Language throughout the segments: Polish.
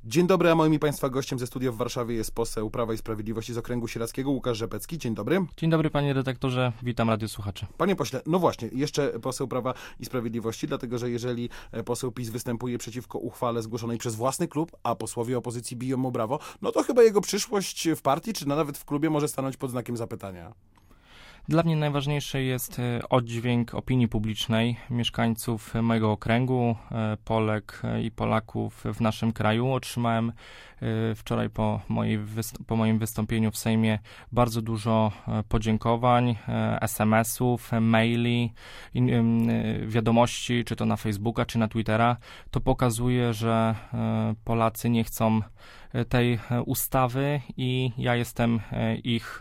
Dzień dobry, a moim i Państwa gościem ze studia w Warszawie jest poseł Prawa i Sprawiedliwości z okręgu sieradzkiego Łukasz Rzepecki. Dzień dobry. Dzień dobry, panie redaktorze, witam radiosłuchaczy. Panie pośle, no właśnie, jeszcze poseł Prawa i Sprawiedliwości, dlatego że jeżeli poseł PiS występuje przeciwko uchwale zgłoszonej przez własny klub, a posłowie opozycji biją mu brawo, no to chyba jego przyszłość w partii, czy nawet w klubie może stanąć pod znakiem zapytania. Dla mnie najważniejszy jest oddźwięk opinii publicznej, mieszkańców mojego okręgu, Polek i Polaków w naszym kraju. Otrzymałem wczoraj po moim wystąpieniu w Sejmie bardzo dużo podziękowań, SMS-ów, maili, wiadomości, czy to na Facebooka, czy na Twittera. To pokazuje, że Polacy nie chcą tej ustawy i ja jestem ich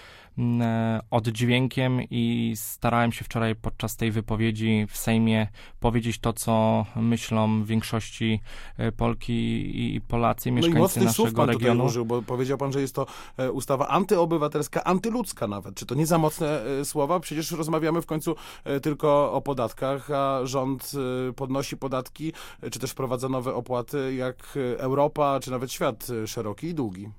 oddźwiękiem i starałem się wczoraj podczas tej wypowiedzi w Sejmie powiedzieć to, co myślą w większości Polki i Polacy, mieszkańcy naszego regionu. Użył, bo powiedział pan, że jest to ustawa antyobywatelska, antyludzka nawet. Czy to nie za mocne słowa? Przecież rozmawiamy w końcu tylko o podatkach, a rząd podnosi podatki, czy też wprowadza nowe opłaty, jak Europa, czy nawet świat szeroki i długi.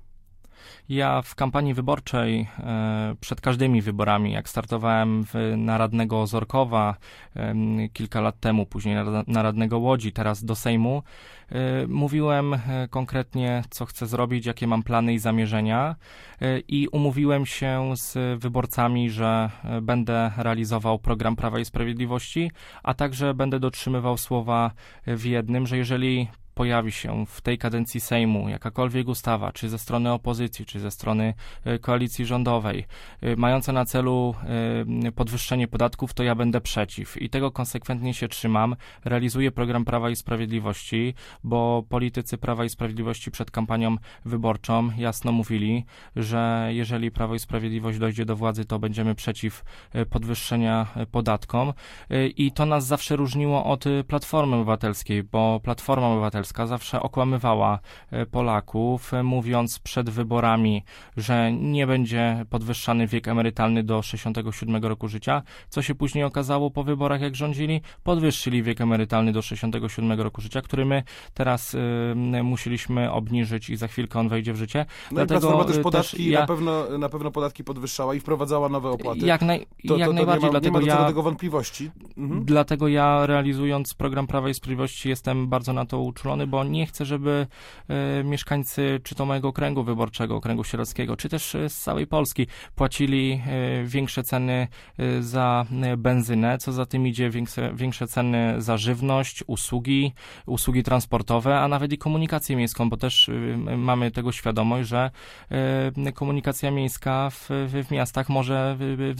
Ja w kampanii wyborczej, przed każdymi wyborami, jak startowałem na radnego Ozorkowa kilka lat temu, później na radnego Łodzi, teraz do Sejmu, mówiłem konkretnie, co chcę zrobić, jakie mam plany i zamierzenia i umówiłem się z wyborcami, że będę realizował program Prawa i Sprawiedliwości, a także będę dotrzymywał słowa w jednym, że jeżeli pojawi się w tej kadencji Sejmu jakakolwiek ustawa, czy ze strony opozycji, czy ze strony koalicji rządowej, mająca na celu podwyższenie podatków, to ja będę przeciw. I tego konsekwentnie się trzymam. Realizuję program Prawa i Sprawiedliwości, bo politycy Prawa i Sprawiedliwości przed kampanią wyborczą jasno mówili, że jeżeli Prawo i Sprawiedliwość dojdzie do władzy, to będziemy przeciw podwyższenia podatkom. I to nas zawsze różniło od Platformy Obywatelskiej, bo Platforma Obywatelska zawsze okłamywała Polaków, mówiąc przed wyborami, że nie będzie podwyższany wiek emerytalny do 67 roku życia, co się później okazało po wyborach, jak rządzili, podwyższyli wiek emerytalny do 67 roku życia, który my teraz musieliśmy obniżyć i za chwilkę on wejdzie w życie. No dlatego i Platforma też podatki, na pewno podatki podwyższała i wprowadzała nowe opłaty. Jak najbardziej. Nie ma co do tego wątpliwości. Dlatego ja, realizując program Prawa i Sprawiedliwości, jestem bardzo na to uczulony, bo nie chcę, żeby mieszkańcy czy to mojego okręgu wyborczego, okręgu sieradzkiego, czy też z całej Polski płacili większe ceny za benzynę, co za tym idzie większe ceny za żywność, usługi transportowe, a nawet i komunikację miejską, bo też mamy tego świadomość, że komunikacja miejska w miastach może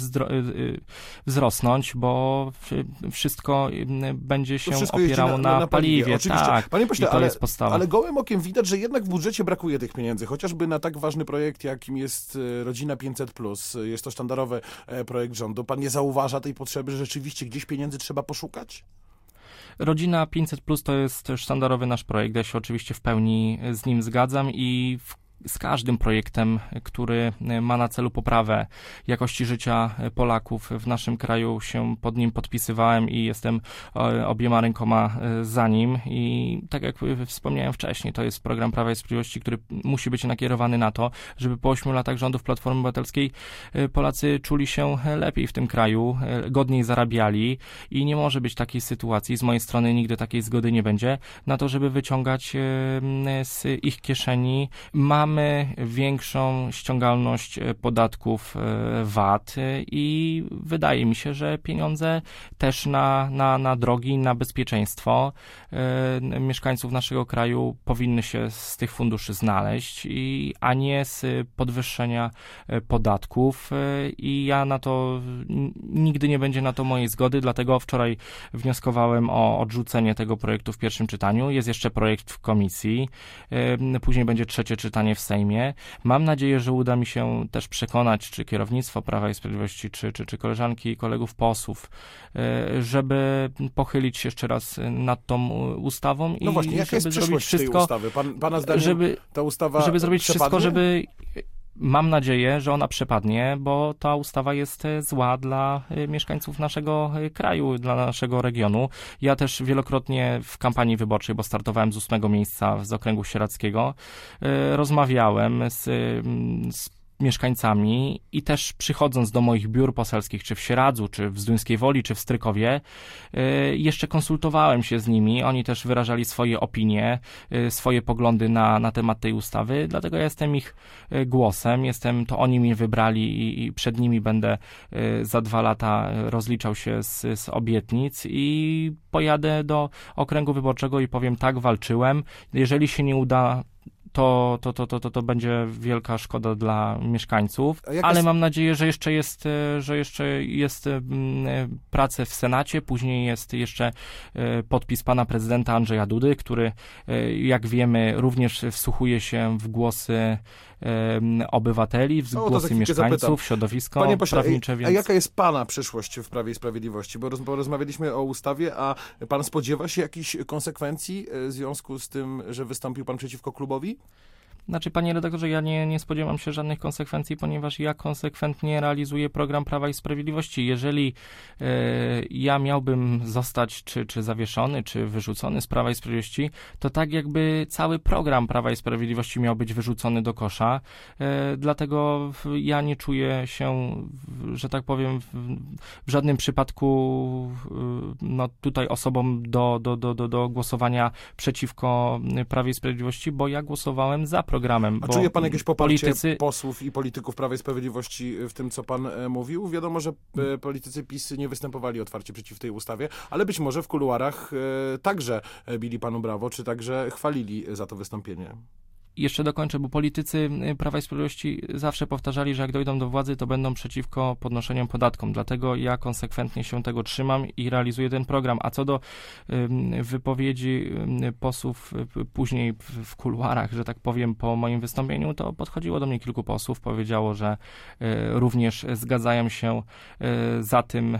wzrosnąć, bo wszystko będzie się opierało na paliwie. Oczywiście. Tak. Panie pośle, ale gołym okiem widać, że jednak w budżecie brakuje tych pieniędzy, chociażby na tak ważny projekt, jakim jest Rodzina 500+. Jest to sztandarowy projekt rządu. Pan nie zauważa tej potrzeby, że rzeczywiście gdzieś pieniędzy trzeba poszukać? Rodzina 500+ to jest sztandarowy nasz projekt. Ja się oczywiście w pełni z nim zgadzam i z każdym projektem, który ma na celu poprawę jakości życia Polaków w naszym kraju, się pod nim podpisywałem i jestem obiema rękoma za nim. I tak jak wspomniałem wcześniej, to jest program Prawa i Sprawiedliwości, który musi być nakierowany na to, żeby po 8 latach rządów Platformy Obywatelskiej Polacy czuli się lepiej w tym kraju, godniej zarabiali i nie może być takiej sytuacji, z mojej strony nigdy takiej zgody nie będzie, na to, żeby wyciągać z ich kieszeni. Mamy większą ściągalność podatków VAT i wydaje mi się, że pieniądze też na drogi, na bezpieczeństwo mieszkańców naszego kraju powinny się z tych funduszy znaleźć, a nie z podwyższenia podatków i ja na to, nigdy nie będzie na to mojej zgody, dlatego wczoraj wnioskowałem o odrzucenie tego projektu w pierwszym czytaniu. Jest jeszcze projekt w komisji, później będzie trzecie czytanie w Sejmie. Mam nadzieję, że uda mi się też przekonać, czy kierownictwo Prawa i Sprawiedliwości, czy koleżanki i kolegów posłów, żeby pochylić się jeszcze raz nad tą ustawą no właśnie, i jaka żeby jest zrobić przyszłość wszystko, tej ustawy? Pana zdaniem ta ustawa żeby zrobić przepadnie? wszystko, żeby mam nadzieję, że ona przepadnie, bo ta ustawa jest zła dla mieszkańców naszego kraju, dla naszego regionu. Ja też wielokrotnie w kampanii wyborczej, bo startowałem z 8. miejsca z okręgu sieradzkiego, rozmawiałem z mieszkańcami i też przychodząc do moich biur poselskich, czy w Sieradzu, czy w Zduńskiej Woli, czy w Strykowie, jeszcze konsultowałem się z nimi. Oni też wyrażali swoje opinie, swoje poglądy na temat tej ustawy, dlatego ja jestem ich głosem, to oni mnie wybrali i przed nimi będę za 2 lata rozliczał się z obietnic i pojadę do okręgu wyborczego i powiem: tak, walczyłem. Jeżeli się nie uda, to będzie wielka szkoda dla mieszkańców, ale mam nadzieję, że jeszcze jest prace w Senacie, później jest jeszcze podpis pana prezydenta Andrzeja Dudy, który, jak wiemy, również wsłuchuje się w głosy obywateli, w głosy mieszkańców, środowisko prawnicze. A jaka jest pana przyszłość w Prawie i Sprawiedliwości? Bo rozmawialiśmy o ustawie, a pan spodziewa się jakichś konsekwencji w związku z tym, że wystąpił pan przeciwko klubowi? Znaczy, panie redaktorze, ja nie spodziewam się żadnych konsekwencji, ponieważ ja konsekwentnie realizuję program Prawa i Sprawiedliwości. Jeżeli ja miałbym zostać czy zawieszony, czy wyrzucony z Prawa i Sprawiedliwości, to tak jakby cały program Prawa i Sprawiedliwości miał być wyrzucony do kosza. Dlatego ja nie czuję się, że tak powiem, w żadnym przypadku tutaj osobą do głosowania przeciwko Prawie i Sprawiedliwości, bo ja głosowałem za programem. A czuje pan jakieś poparcie posłów i polityków Prawa i Sprawiedliwości w tym, co pan mówił? Wiadomo, że politycy PiS nie występowali otwarcie przeciw tej ustawie, ale być może w kuluarach także bili panu brawo, czy także chwalili za to wystąpienie. Jeszcze dokończę, bo politycy Prawa i Sprawiedliwości zawsze powtarzali, że jak dojdą do władzy, to będą przeciwko podnoszeniom podatkom. Dlatego ja konsekwentnie się tego trzymam i realizuję ten program. A co do wypowiedzi posłów później w kuluarach, że tak powiem, po moim wystąpieniu, to podchodziło do mnie kilku posłów, powiedziało, że również zgadzają się za tym,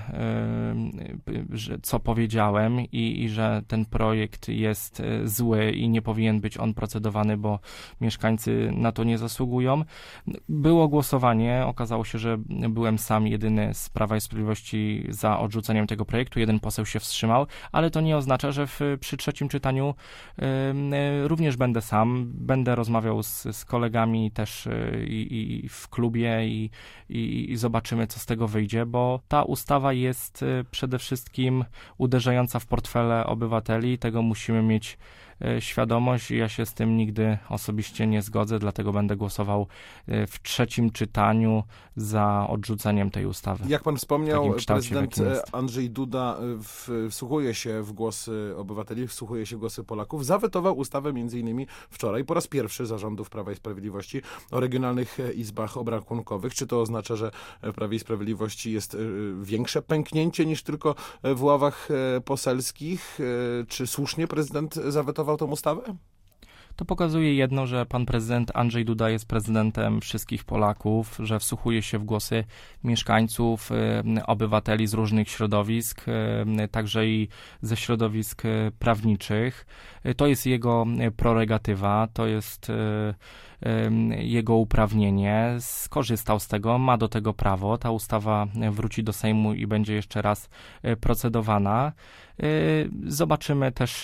co powiedziałem i że ten projekt jest zły i nie powinien być on procedowany, bo mieszkańcy na to nie zasługują. Było głosowanie, okazało się, że byłem sam jedyny z Prawa i Sprawiedliwości za odrzuceniem tego projektu, jeden poseł się wstrzymał, ale to nie oznacza, że przy 3. czytaniu również będę sam, będę rozmawiał z kolegami też i w klubie i zobaczymy, co z tego wyjdzie, bo ta ustawa jest przede wszystkim uderzająca w portfele obywateli, tego musimy mieć świadomość i ja się z tym nigdy osobiście nie zgodzę, dlatego będę głosował w 3. czytaniu za odrzuceniem tej ustawy. Jak pan wspomniał, prezydent Andrzej Duda wsłuchuje się w głosy obywateli, wsłuchuje się w głosy Polaków. Zawetował ustawę m.in. wczoraj po raz pierwszy za rządów Prawa i Sprawiedliwości o regionalnych izbach obrachunkowych. Czy to oznacza, że w Prawie i Sprawiedliwości jest większe pęknięcie niż tylko w ławach poselskich? Czy słusznie prezydent zawetował tę ustawę? To pokazuje jedno, że pan prezydent Andrzej Duda jest prezydentem wszystkich Polaków, że wsłuchuje się w głosy mieszkańców, obywateli z różnych środowisk, także i ze środowisk prawniczych. To jest jego prerogatywa, to jest jego uprawnienie, skorzystał z tego, ma do tego prawo. Ta ustawa wróci do Sejmu i będzie jeszcze raz procedowana. Zobaczymy też,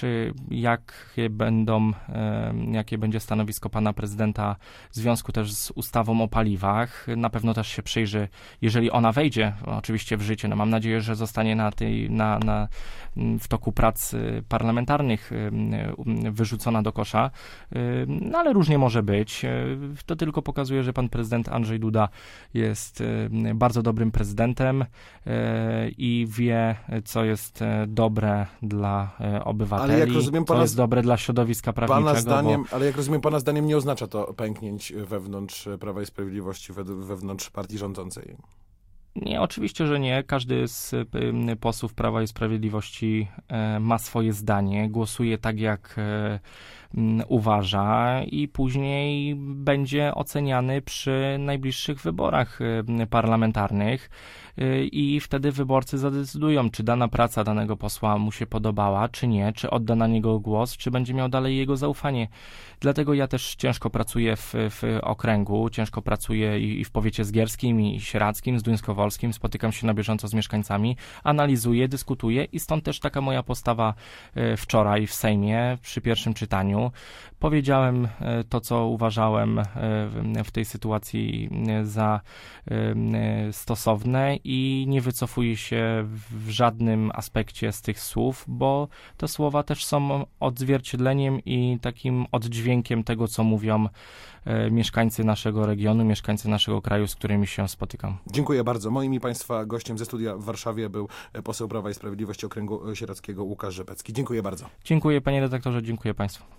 jakie będzie stanowisko pana prezydenta w związku też z ustawą o paliwach. Na pewno też się przyjrzy, jeżeli ona wejdzie oczywiście w życie. No mam nadzieję, że zostanie w toku prac parlamentarnych wyrzucona do kosza, no ale różnie może być. To tylko pokazuje, że pan prezydent Andrzej Duda jest bardzo dobrym prezydentem i wie, co jest dobre dla obywateli, ale jak rozumiem, co jest dobre dla środowiska prawniczego. Ale jak rozumiem, pana zdaniem nie oznacza to pęknięć wewnątrz Prawa i Sprawiedliwości, wewnątrz partii rządzącej? Nie, oczywiście, że nie. Każdy z posłów Prawa i Sprawiedliwości ma swoje zdanie, głosuje tak, jak uważa i później będzie oceniany przy najbliższych wyborach parlamentarnych i wtedy wyborcy zadecydują, czy dana praca danego posła mu się podobała, czy nie, czy odda na niego głos, czy będzie miał dalej jego zaufanie. Dlatego ja też ciężko pracuję w okręgu, ciężko pracuję i w powiecie zgierskim, i sieradzkim, zduńskowolskim, spotykam się na bieżąco z mieszkańcami, analizuję, dyskutuję i stąd też taka moja postawa wczoraj w Sejmie przy pierwszym czytaniu. Powiedziałem to, co uważałem w tej sytuacji za stosowne i nie wycofuję się w żadnym aspekcie z tych słów, bo te słowa też są odzwierciedleniem i takim oddźwiękiem tego, co mówią mieszkańcy naszego regionu, mieszkańcy naszego kraju, z którymi się spotykam. Dziękuję bardzo. Moim i Państwa gościem ze studia w Warszawie był poseł Prawa i Sprawiedliwości Okręgu Sieradzkiego Łukasz Rzepecki. Dziękuję bardzo. Dziękuję, panie redaktorze, dziękuję państwu.